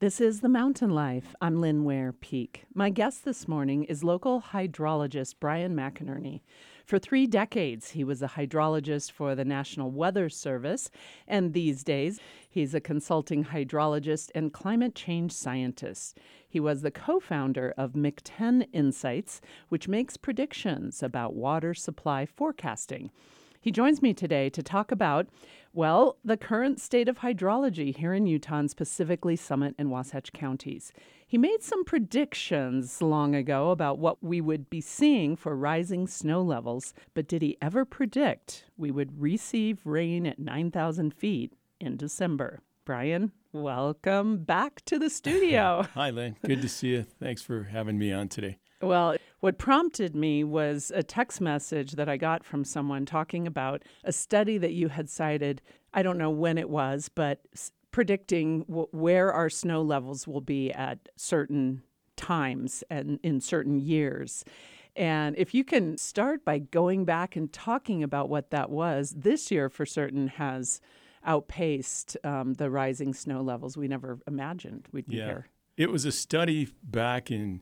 This is The Mountain Life. I'm Lynn Ware Peak. My guest this morning is local hydrologist Brian McInerney. For 3 decades, he was a hydrologist for the National Weather Service, and these days, he's a consulting hydrologist and climate change scientist. He was the co-founder of McTen Insights, which makes predictions about water supply forecasting. He joins me today to talk about, well, the current state of hydrology here in Utah's Pacifically Summit and Wasatch counties. He made some predictions long ago about what we would be seeing for rising snow levels, but did he ever predict we would receive rain at 9,000 feet in December? Brian, welcome back to the studio. Hi, Lynn. Good to see you. Thanks for having me on today. Well, what prompted me was a text message that I got from someone talking about a study that you had cited. I don't know when it was, but predicting where our snow levels will be at certain times and in certain years. And if you can start by going back and talking about what that was, this year for certain has outpaced the rising snow levels we never imagined we'd be here. It was a study back in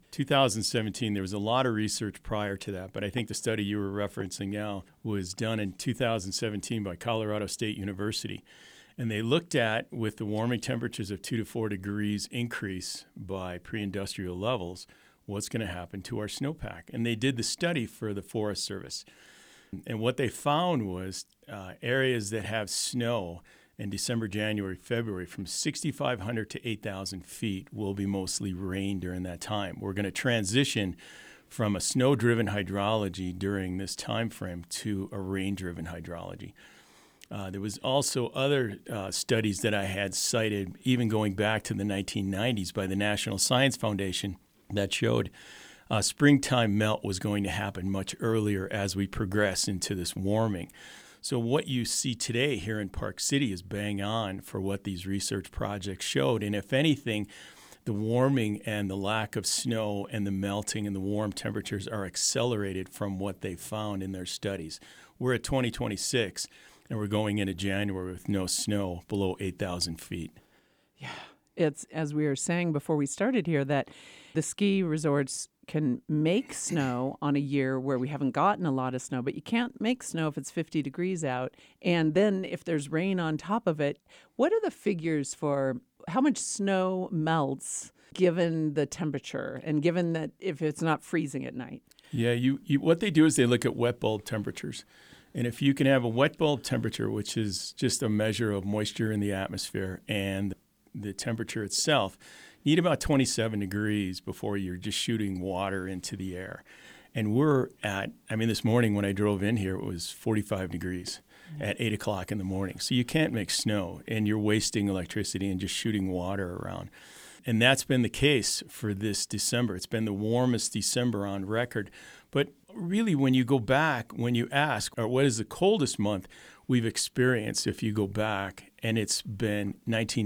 2017. There was a lot of research prior to that, but I think the study you were referencing now was done in 2017 by Colorado State University. And they looked at, with the warming temperatures of 2 to 4 degrees increase by pre-industrial levels, what's going to happen to our snowpack. And they did the study for the Forest Service. And what they found was areas that have snow in December, January, February, from 6,500 to 8,000 feet will be mostly rain during that time. We're going to transition from a snow-driven hydrology during this time frame to a rain-driven hydrology. There was also other studies that I had cited, even going back to the 1990s by the National Science Foundation, that showed springtime melt was going to happen much earlier as we progress into this warming. So what you see today here in Park City is bang on for what these research projects showed. And if anything, the warming and the lack of snow and the melting and the warm temperatures are accelerated from what they found in their studies. We're at 2026, and we're going into January with no snow below 8,000 feet. Yeah, it's, as we were saying before we started here, that the ski resorts can make snow on a year where we haven't gotten a lot of snow, but you can't make snow if it's 50 degrees out. And then if there's rain on top of it, what are the figures for how much snow melts given the temperature and given that if it's not freezing at night? Yeah, what they do is they look at wet bulb temperatures. And if you can have a wet bulb temperature, which is just a measure of moisture in the atmosphere and the temperature itself, you need about 27 degrees before you're just shooting water into the air. And we're at, this morning when I drove in here, it was 45 degrees at 8 o'clock in the morning. So you can't make snow, and you're wasting electricity and just shooting water around. And that's been the case for this December. It's been the warmest December on record. But really, when you go back, when you ask, or what is the coldest month we've experienced if you go back, and it's been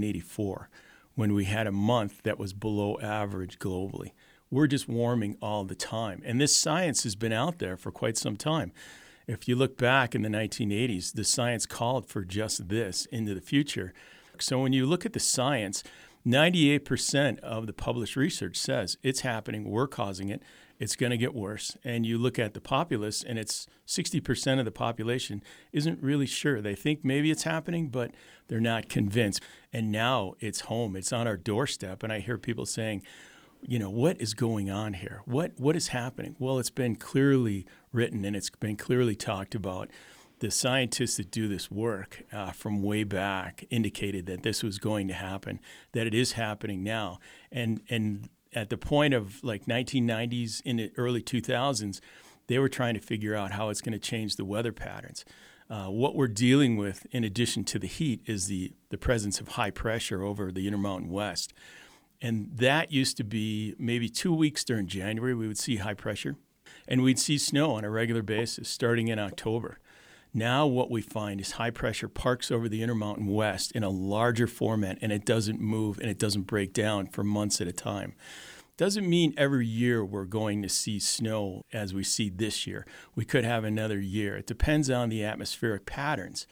1984, when we had a month that was below average globally. We're just warming all the time. And this science has been out there for quite some time. If you look back in the 1980s, the science called for just this into the future. So when you look at the science, 98% of the published research says it's happening, we're causing it, it's going to get worse. And you look at the populace, and it's 60% of the population isn't really sure. They think maybe it's happening, but they're not convinced. And now it's home. It's on our doorstep. And I hear people saying, what is going on here? What is happening? Well, it's been clearly written, and it's been clearly talked about. The scientists that do this work from way back indicated that this was going to happen, that it is happening now. And at the point of like 1990s, in the early 2000s, they were trying to figure out how it's going to change the weather patterns. What we're dealing with, in addition to the heat, is the presence of high pressure over the Intermountain West. And that used to be maybe 2 weeks during January, we would see high pressure. And we'd see snow on a regular basis starting in October. Now what we find is high pressure parks over the Intermountain West in a larger format, and it doesn't move and it doesn't break down for months at a time. Doesn't mean every year we're going to see snow as we see this year. We could have another year. It depends on the atmospheric patterns.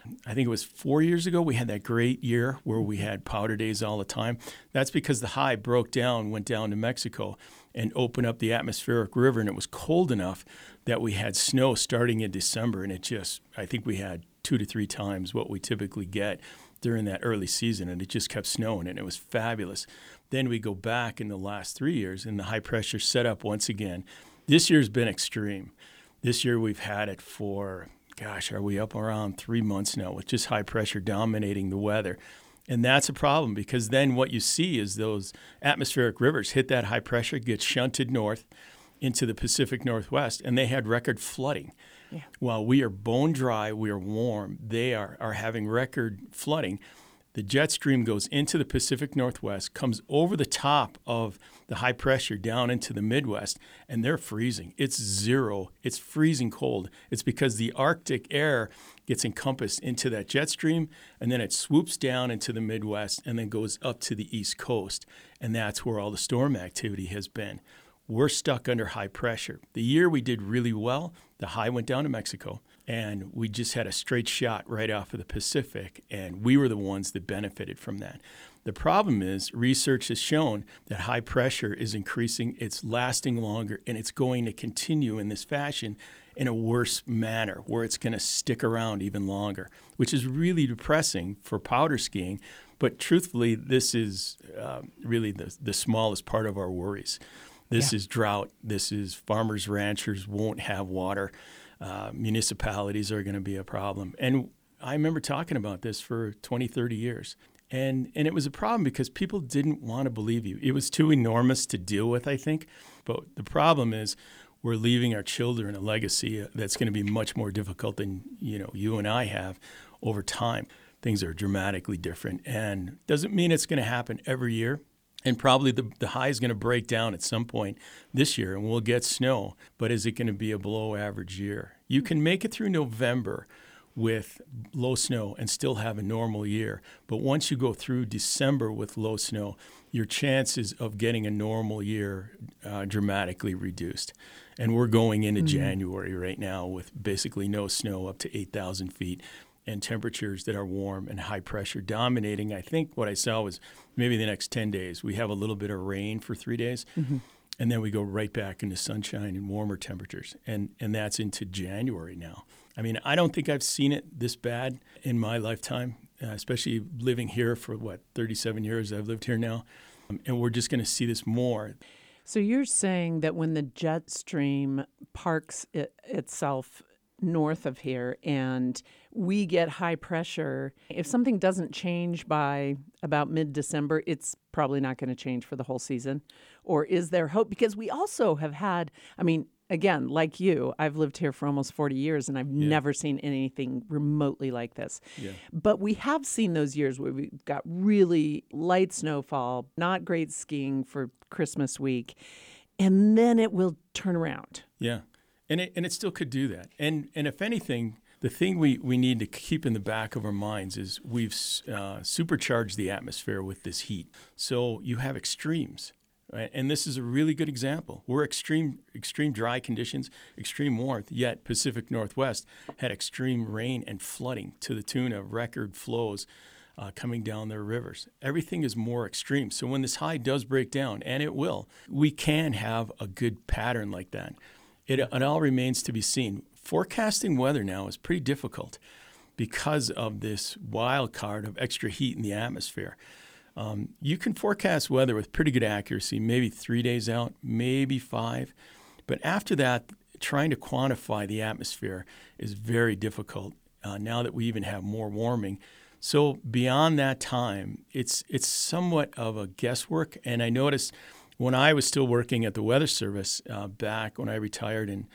I think it was 4 years ago, we had that great year where we had powder days all the time. That's because the high broke down, went down to Mexico and opened up the atmospheric river, and it was cold enough that we had snow starting in December, and I think we had 2 to 3 times what we typically get during that early season, and it just kept snowing, and it was fabulous. Then we go back in the last 3 years, and the high pressure set up once again. This year's been extreme. This year we've had it for, are we up around 3 months now with just high pressure dominating the weather? And that's a problem, because then what you see is those atmospheric rivers hit that high pressure, get shunted north into the Pacific Northwest, and they had record flooding. Yeah. While we are bone dry, we are warm, they are having record flooding. The jet stream goes into the Pacific Northwest, comes over the top of the high pressure down into the Midwest, and they're freezing. It's zero. It's freezing cold. It's because the Arctic air gets encompassed into that jet stream, and then it swoops down into the Midwest and then goes up to the East Coast, and that's where all the storm activity has been. We're stuck under high pressure. The year we did really well, the high went down to Mexico, and we just had a straight shot right off of the Pacific, and we were the ones that benefited from that. The problem is research has shown that high pressure is increasing, it's lasting longer, and it's going to continue in this fashion in a worse manner where it's going to stick around even longer, which is really depressing for powder skiing. But truthfully, this is really the smallest part of our worries. This is drought. This is farmers, ranchers won't have water. Municipalities are going to be a problem. And I remember talking about this for 20, 30 years. And it was a problem because people didn't want to believe you. It was too enormous to deal with, I think. But the problem is we're leaving our children a legacy that's going to be much more difficult than you and I have over time. Things are dramatically different. And doesn't mean it's going to happen every year. And probably the high is going to break down at some point this year, and we'll get snow. But is it going to be a below average year? You can make it through November with low snow and still have a normal year. But once you go through December with low snow, your chances of getting a normal year dramatically reduced. And we're going into January right now with basically no snow up to 8,000 feet. And temperatures that are warm and high pressure dominating. I think what I saw was maybe the next 10 days. We have a little bit of rain for 3 days, and then we go right back into sunshine and warmer temperatures. And that's into January now. I mean, I don't think I've seen it this bad in my lifetime, especially living here for, 37 years I've lived here now. And we're just going to see this more. So you're saying that when the jet stream parks itself north of here and we get high pressure, if something doesn't change by about mid-December, it's probably not going to change for the whole season? Or is there hope? Because we also have had, again, like you, I've lived here for almost 40 years and I've never seen anything remotely like this. Yeah. But we have seen those years where we've got really light snowfall, not great skiing for Christmas week, and then it will turn around. Yeah. And it still could do that. And if anything, the thing we need to keep in the back of our minds is we've supercharged the atmosphere with this heat. So you have extremes, right? And this is a really good example. We're extreme dry conditions, extreme warmth, yet Pacific Northwest had extreme rain and flooding to the tune of record flows coming down their rivers. Everything is more extreme. So when this high does break down, and it will, we can have a good pattern like that. It all remains to be seen. Forecasting weather now is pretty difficult because of this wild card of extra heat in the atmosphere. You can forecast weather with pretty good accuracy, maybe 3 days out, maybe 5. But after that, trying to quantify the atmosphere is very difficult now that we even have more warming. So beyond that time, it's somewhat of a guesswork. And I noticed when I was still working at the Weather Service back when I retired in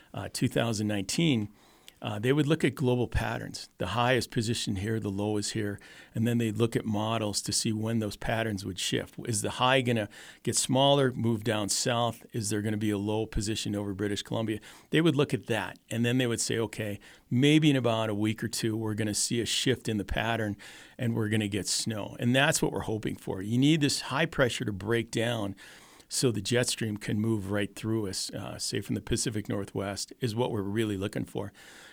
2019, they would look at global patterns. The high is positioned here, the low is here, and then they'd look at models to see when those patterns would shift. Is the high going to get smaller, move down south? Is there going to be a low position over British Columbia? They would look at that, and then they would say, okay, maybe in about a week or two, we're going to see a shift in the pattern, and we're going to get snow. And that's what we're hoping for. You need this high pressure to break down so the jet stream can move right through us, say from the Pacific Northwest, is what we're really looking for.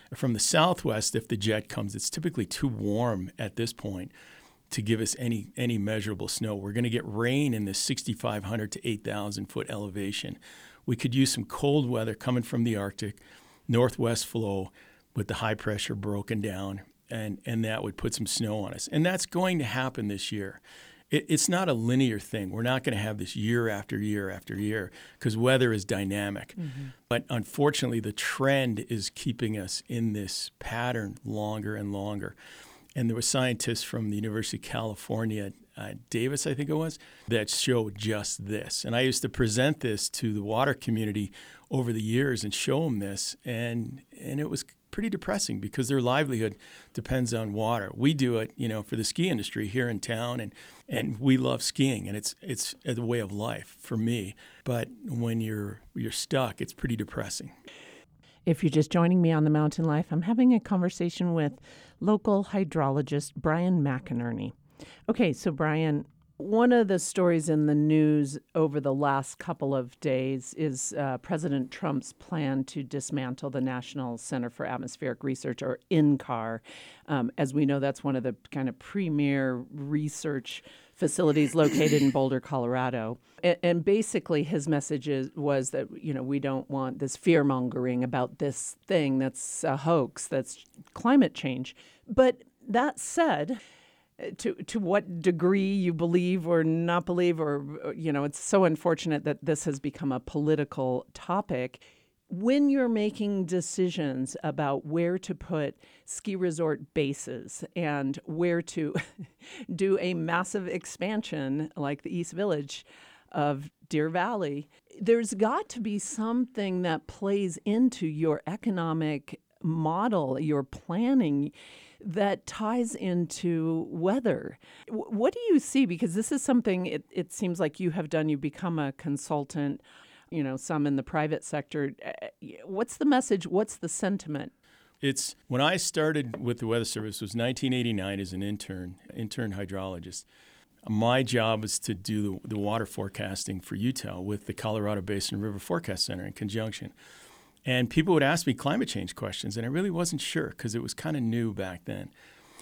From the southwest, if the jet comes, it's typically too warm at this point to give us any measurable snow. We're going to get rain in the 6,500 to 8,000 foot elevation. We could use some cold weather coming from the Arctic, northwest flow with the high pressure broken down, and that would put some snow on us. And that's going to happen this year. It's not a linear thing. We're not going to have this year after year after year because weather is dynamic. Mm-hmm. But unfortunately, the trend is keeping us in this pattern longer and longer. And there were scientists from the University of California, Davis, I think it was, that showed just this. And I used to present this to the water community over the years and show them this. And it was pretty depressing because their livelihood depends on water. We do it, for the ski industry here in town, and we love skiing, and it's a way of life for me. But when you're stuck, it's pretty depressing. If you're just joining me on The Mountain Life, I'm having a conversation with local hydrologist Brian McInerney. Okay, so Brian, one of the stories in the news over the last couple of days is President Trump's plan to dismantle the National Center for Atmospheric Research, or NCAR. As we know, that's one of the kind of premier research facilities located in Boulder, Colorado. And basically his message was that, we don't want this fear-mongering about this thing that's a hoax, that's climate change. But that said, to what degree you believe or not believe, or, it's so unfortunate that this has become a political topic. When you're making decisions about where to put ski resort bases and where to do a massive expansion like the East Village of Deer Valley, there's got to be something that plays into your economic model, your planning, that ties into weather. What do you see? Because this is something it seems like you have done. You've become a consultant, some in the private sector. What's the message? What's the sentiment? It's when I started with the Weather Service, it was 1989 as an intern hydrologist. My job was to do the water forecasting for Utah with the Colorado Basin River Forecast Center in conjunction. And people would ask me climate change questions, and I really wasn't sure because it was kind of new back then.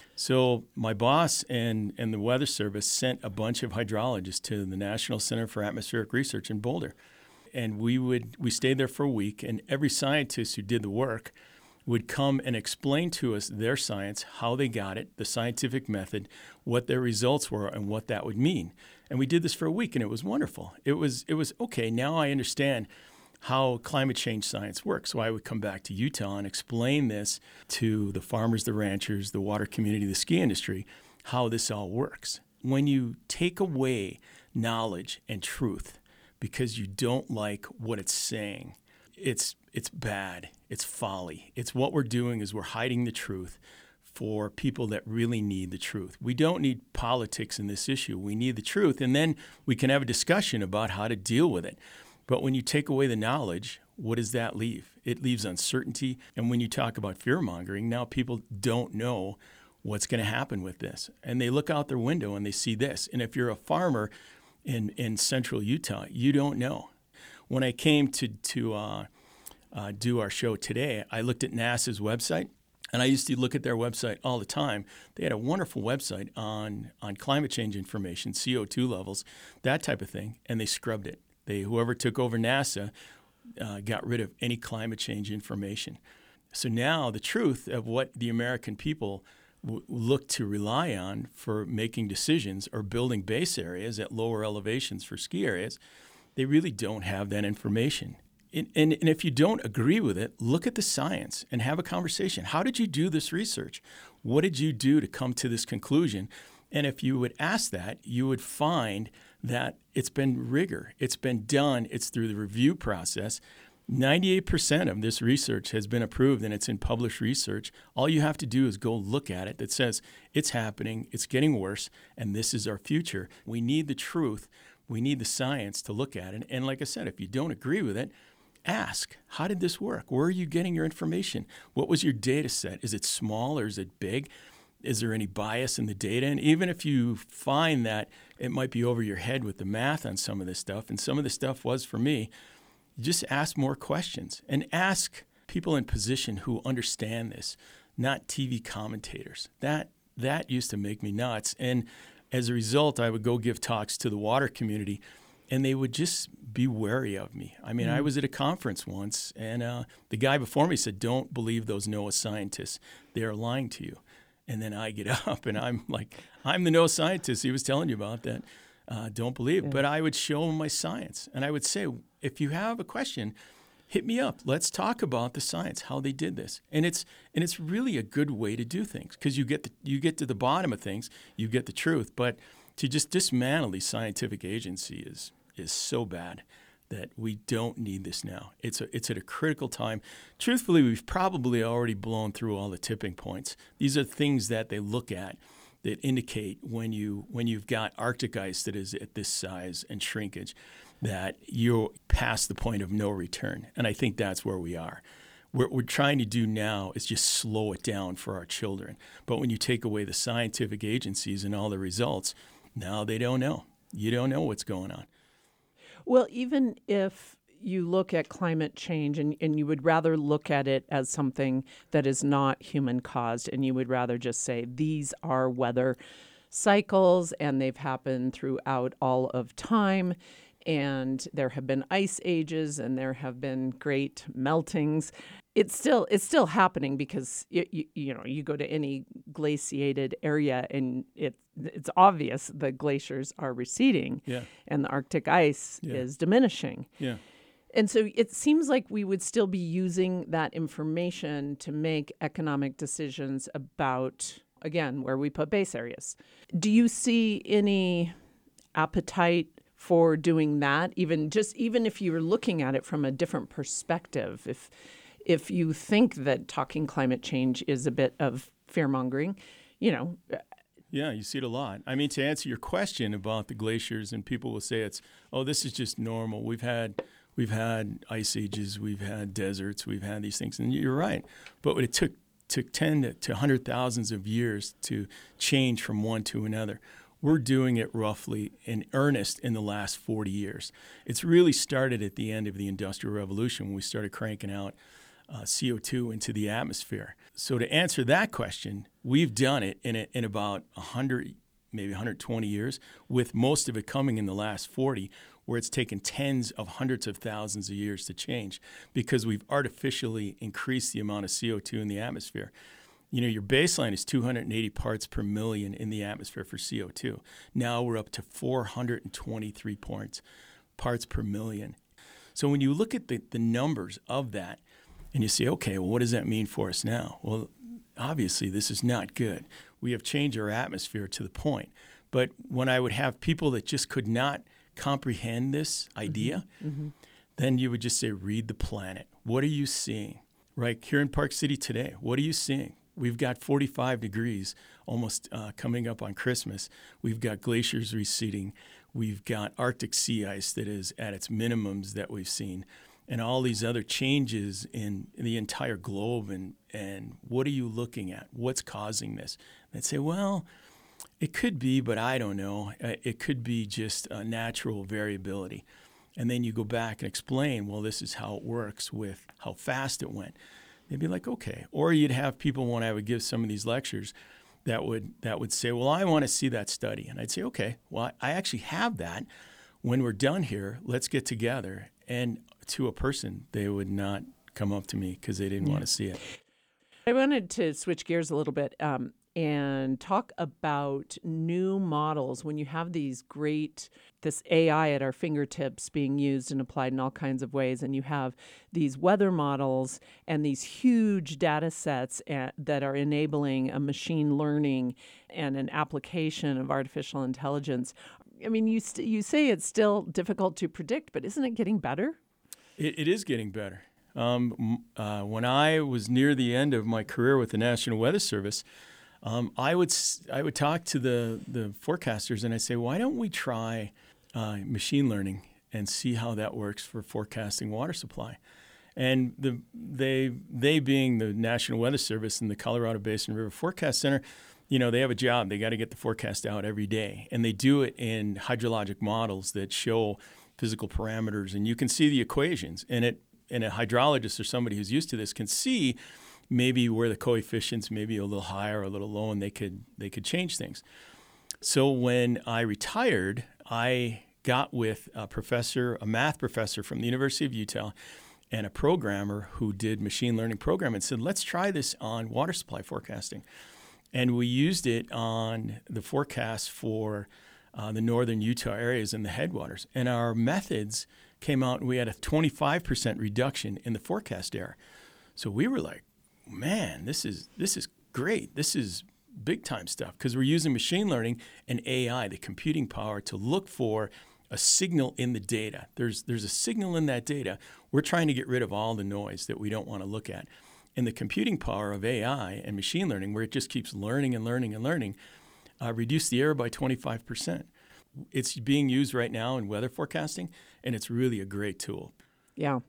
So my boss and the Weather Service sent a bunch of hydrologists to the National Center for Atmospheric Research in Boulder. And we stayed there for a week, and every scientist who did the work would come and explain to us their science, how they got it, the scientific method, what their results were, and what that would mean. And we did this for a week, and it was wonderful. It was okay, now I understand how climate change science works. So I would come back to Utah and explain this to the farmers, the ranchers, the water community, the ski industry, how this all works. When you take away knowledge and truth because you don't like what it's saying, it's bad. It's folly. It's what we're doing is we're hiding the truth for people that really need the truth. We don't need politics in this issue. We need the truth, and then we can have a discussion about how to deal with it. But when you take away the knowledge, what does that leave? It leaves uncertainty. And when you talk about fear-mongering, now people don't know what's going to happen with this. And they look out their window and they see this. And if you're a farmer in central Utah, you don't know. When I came to do our show today, I looked at NASA's website. And I used to look at their website all the time. They had a wonderful website on climate change information, CO2 levels, that type of thing, and they scrubbed it. Whoever took over NASA got rid of any climate change information. So now the truth of what the American people look to rely on for making decisions or building base areas at lower elevations for ski areas, they really don't have that information. And if you don't agree with it, look at the science and have a conversation. How did you do this research? What did you do to come to this conclusion? And if you would ask that, you would find that it's been rigor. It's been done. It's through the review process. 98% of this research has been approved, and it's in published research. All you have to do is go look at it that says it's happening, it's getting worse, and this is our future. We need the truth. We need the science to look at it. And like I said, if you don't agree with it, ask, how did this work? Where are you getting your information? What was your data set? Is it small or is it big? Is there any bias in the data? And even if you find that it might be over your head with the math on some of this stuff, and some of the stuff was for me, just ask more questions and ask people in position who understand this, not TV commentators. That used to make me nuts. And as a result, I would go give talks to the water community, and they would just be wary of me. I mean, I was at a conference once, and the guy before me said, "Don't believe those NOAA scientists. They are lying to you." And then I get up, and I'm like, "I'm the NOAA scientist he was telling you about that. Don't believe." Yeah. But I would show him my science, and I would say, if you have a question, hit me up. Let's talk about the science, how they did this. And it's really a good way to do things, because you get to the bottom of things, you get the truth. But to just dismantle the scientific agency is so bad that we don't need this now. It's at a critical time. Truthfully, we've probably already blown through all the tipping points. These are things that they look at that indicate when you've got Arctic ice that is at this size and shrinkage, that you're past the point of no return. And I think that's where we are. What we're trying to do now is just slow it down for our children. But when you take away the scientific agencies and all the results, now they don't know. You don't know what's going on. Well, even if you look at climate change and you would rather look at it as something that is not human caused, and you would rather just say these are weather cycles and they've happened throughout all of time, and there have been ice ages and there have been great meltings. It's still happening, because you go to any glaciated area and it's obvious the glaciers are receding, and the Arctic ice is diminishing. Yeah. And so it seems like we would still be using that information to make economic decisions about, again, where we put base areas. Do you see any appetite for doing that, even if you were looking at it from a different perspective? If you think that talking climate change is a bit of fear-mongering, Yeah, you see it a lot. I mean, to answer your question about the glaciers, and people will say this is just normal. We've had ice ages, we've had deserts, we've had these things. And you're right. But it took 10 to 100,000 of years to change from one to another. We're doing it roughly in earnest in the last 40 years. It's really started at the end of the Industrial Revolution, when we started cranking out CO2 into the atmosphere. So to answer that question, we've done it in about 100, maybe 120 years, with most of it coming in the last 40, where it's taken tens of hundreds of thousands of years to change, because we've artificially increased the amount of CO2 in the atmosphere. Your baseline is 280 parts per million in the atmosphere for CO2. Now we're up to 423 parts per million. So when you look at the numbers of that, and you say, okay, well, what does that mean for us now? Well, obviously, this is not good. We have changed our atmosphere to the point. But when I would have people that just could not comprehend this idea, then you would just say, read the planet. What are you seeing? Right here in Park City today, what are you seeing? We've got 45 degrees almost coming up on Christmas. We've got glaciers receding. We've got Arctic sea ice that is at its minimums that we've seen, and all these other changes in the entire globe. And what are you looking at? What's causing this? And I'd say, well, it could be, but I don't know. It could be just a natural variability. And then you go back and explain, well, this is how it works with how fast it went. They'd be like, okay. Or you'd have people, when I would give some of these lectures, that would say, well, I want to see that study. And I'd say, okay, well, I actually have that. When we're done here, let's get together. And to a person, they would not come up to me because they didn't want to see it. I wanted to switch gears a little bit and talk about new models. When you have this AI at our fingertips being used and applied in all kinds of ways, and you have these weather models and these huge data sets that are enabling a machine learning and an application of artificial intelligence. I mean, you say it's still difficult to predict, but isn't it getting better? It is getting better. When I was near the end of my career with the National Weather Service, I would talk to the forecasters, and I say, why don't we try machine learning and see how that works for forecasting water supply? And they being the National Weather Service and the Colorado Basin River Forecast Center, they have a job. They got to get the forecast out every day, and they do it in hydrologic models that show physical parameters, and you can see the equations, and and a hydrologist or somebody who's used to this can see maybe where the coefficients may be a little higher or a little low, and they could change things. So when I retired, I got with a math professor from the University of Utah and a programmer who did machine learning programming and said, let's try this on water supply forecasting. And we used it on the forecast for the northern Utah areas and the headwaters. And our methods came out and we had a 25% reduction in the forecast error. So we were like, man, this is great. This is big time stuff, because we're using machine learning and AI, the computing power, to look for a signal in the data. There's a signal in that data. We're trying to get rid of all the noise that we don't want to look at. And the computing power of AI and machine learning, where it just keeps learning and learning and learning, reduced the error by 25%. It's being used right now in weather forecasting, and it's really a great tool. Yeah.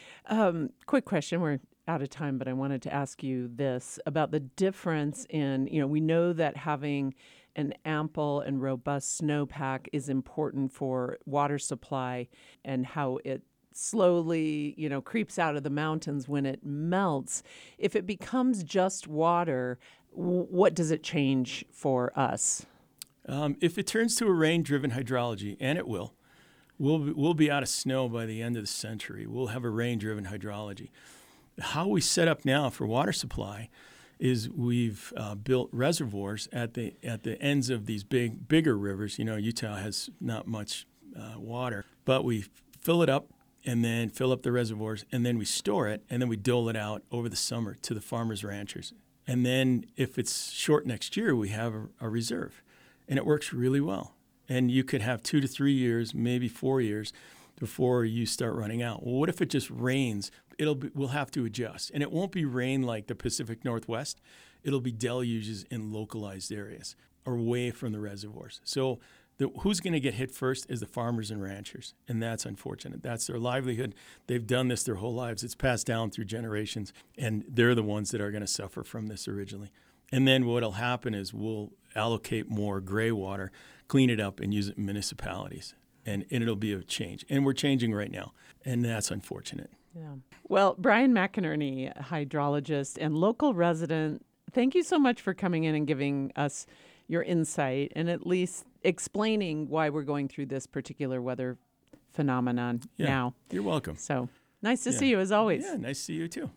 Quick question. We're out of time, but I wanted to ask you this about the difference in, we know that having an ample and robust snowpack is important for water supply and how it slowly, creeps out of the mountains when it melts. If it becomes just water, what does it change for us? If it turns to a rain-driven hydrology, and it will, we'll be out of snow by the end of the century. We'll have a rain-driven hydrology. How we set up now for water supply is we've built reservoirs at the ends of these bigger rivers. Utah has not much water, but we fill it up and then fill up the reservoirs, and then we store it, and then we dole it out over the summer to the farmers ranchers. And then if it's short next year, we have a reserve, and it works really well. And you could have 2 to 3 years, maybe 4 years before you start running out. Well, what if it just rains? We'll have to adjust. And it won't be rain like the Pacific Northwest. It'll be deluges in localized areas away from the reservoirs. So who's going to get hit first is the farmers and ranchers. And that's unfortunate. That's their livelihood. They've done this their whole lives. It's passed down through generations. And they're the ones that are going to suffer from this originally. And then what'll happen is we'll allocate more gray water, clean it up, and use it in municipalities. And it'll be a change. And we're changing right now. And that's unfortunate. Yeah. Well, Brian McInerney, hydrologist and local resident, thank you so much for coming in and giving us your insight and at least explaining why we're going through this particular weather phenomenon now. You're welcome. So nice to see you as always. Yeah, nice to see you too.